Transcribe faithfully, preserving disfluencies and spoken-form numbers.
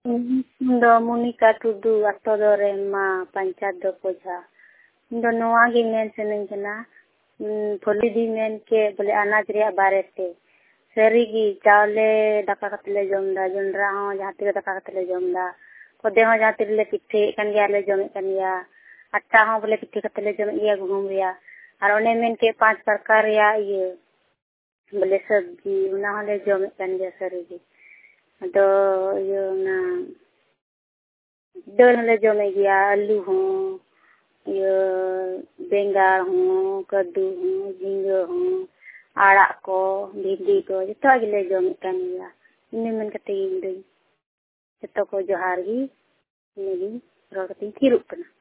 ᱤᱧ ᱫᱚ ᱢᱚᱱᱤᱠᱟ ᱴᱩᱰᱩ, ᱟᱛᱳ ᱫᱚ ᱨᱮᱢᱟ, ᱯᱚᱧᱪᱟᱭᱮᱛ ᱫᱚ ᱯᱚᱡᱷᱟ। ᱤᱧ ᱫᱚ ᱱᱚᱣᱟ ᱜᱮ ᱢᱮᱱ ᱥᱟᱱᱟᱧ ᱠᱟᱱᱟ, ᱯᱷᱚᱞᱤᱫᱤ ᱢᱮᱱ ᱠᱮᱫ ᱵᱚᱞᱮ ᱟᱱᱟᱡ ᱨᱮᱭᱟᱜ ᱵᱟᱨᱮᱛᱮ। ᱥᱟᱹᱨᱤᱜᱮ ᱪᱟᱣᱞᱮ ᱫᱟᱠᱟ ᱠᱟᱛᱮ ᱞᱮ ᱡᱚᱢ ᱮᱫᱟ, ᱡᱚᱸᱰᱨᱟ ᱦᱚᱸ ᱡᱟᱦᱟᱸ ᱛᱤᱨᱮ ᱫᱟᱠᱟ ᱠᱟᱛᱮ ᱞᱮ ᱡᱚᱢ ᱮᱫᱟ, ᱠᱷᱚᱫᱮ ᱦᱚᱸ ᱡᱟᱦᱟᱸ ᱛᱤᱨᱮᱞᱮ ᱯᱤᱴᱷᱟᱹᱭᱮᱫ ᱠᱟᱱ ᱜᱮᱭᱟ ᱟᱨᱞᱮ ᱡᱚᱢᱮᱫ ᱠᱟᱱ ᱜᱮᱭᱟ, ᱟᱴᱟ ᱦᱚᱸ ᱵᱚᱞᱮ ᱯᱤᱴᱷᱟᱹ ᱠᱟᱛᱮ ᱞᱮ ᱡᱚᱢᱮᱫ ᱜᱮᱭᱟ ᱜᱩᱦᱩᱢ ᱨᱮᱭᱟᱜ, ᱟᱨ ᱚᱱᱮ ᱢᱮᱱ ᱠᱮᱫ ᱯᱟᱸᱪ ᱯᱨᱚᱠᱟᱨ ᱨᱮᱭᱟᱜ ᱤᱭᱟᱹ ᱵᱚᱞᱮ ᱥᱚᱵᱽᱡᱤ ᱚᱱᱟ ᱦᱚᱸᱞᱮ ᱡᱚᱢᱮᱫ ᱠᱟᱱ ᱜᱮᱭᱟ ᱥᱟᱹᱨᱤᱜᱮ। ᱟᱫᱚ ᱤᱭᱟᱹ ᱚᱱᱟ ᱫᱟᱹᱞ ᱦᱚᱸᱞᱮ ᱡᱚᱢᱮᱫ ᱜᱮᱭᱟ, ᱟᱹᱞᱩ ᱦᱚᱸ, ᱤᱭᱟᱹ ᱵᱮᱸᱜᱟᱲ ᱦᱚᱸ, ᱠᱟᱹᱫᱩ ᱦᱚᱸ, ᱡᱷᱤᱸᱜᱟᱹ ᱦᱚᱸ, ᱟᱲᱟᱜ ko ᱵᱷᱤᱱᱰᱤ ko ᱡᱚᱛᱚᱣᱟᱜ ᱜᱮᱞᱮ ᱡᱚᱢᱮᱫ ᱠᱟᱱ ᱜᱮᱭᱟ। ᱤᱱᱟᱹ ᱢᱮᱱ ᱠᱟᱛᱮ ᱤᱧ ᱫᱚᱧ ᱡᱚᱛᱚ ᱠᱚ ᱡᱚᱦᱟᱨ ᱜᱮ, ᱤᱱᱟᱹᱜᱮᱧ ᱨᱚᱲ ᱠᱟᱛᱮᱧ ᱛᱷᱤᱨᱚᱜ ᱠᱟᱱᱟ।